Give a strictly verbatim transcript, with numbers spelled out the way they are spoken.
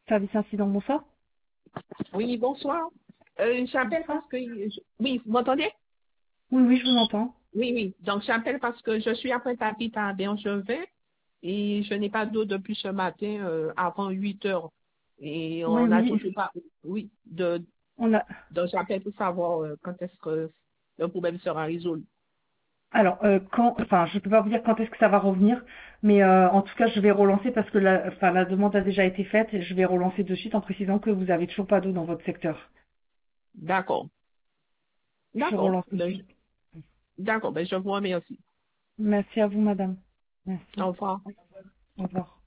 Service incident, bonsoir. Oui, bonsoir. Euh, j'appelle Bonsoir. parce que... je- Oui, vous m'entendez? Oui, oui, je vous entends. Oui, oui. Donc, j'appelle parce que je suis après tapis à Bergevin et je n'ai pas d'eau depuis ce matin euh, avant huit heures. Et Oui, on n'a oui. toujours pas... Oui, de, On a. donc j'appelle pour savoir euh, quand est-ce que le problème sera résolu. Alors, euh, quand, enfin, je peux pas vous dire quand est-ce que ça va revenir, mais euh, en tout cas, je vais relancer parce que la, enfin, la demande a déjà été faite et je vais relancer de suite en précisant que vous avez toujours pas d'eau dans votre secteur. D'accord. Je D'accord. relance de Ben, je- suite. D'accord. Ben, je vous remercie. Merci à vous, madame. Merci. Au revoir. Au revoir.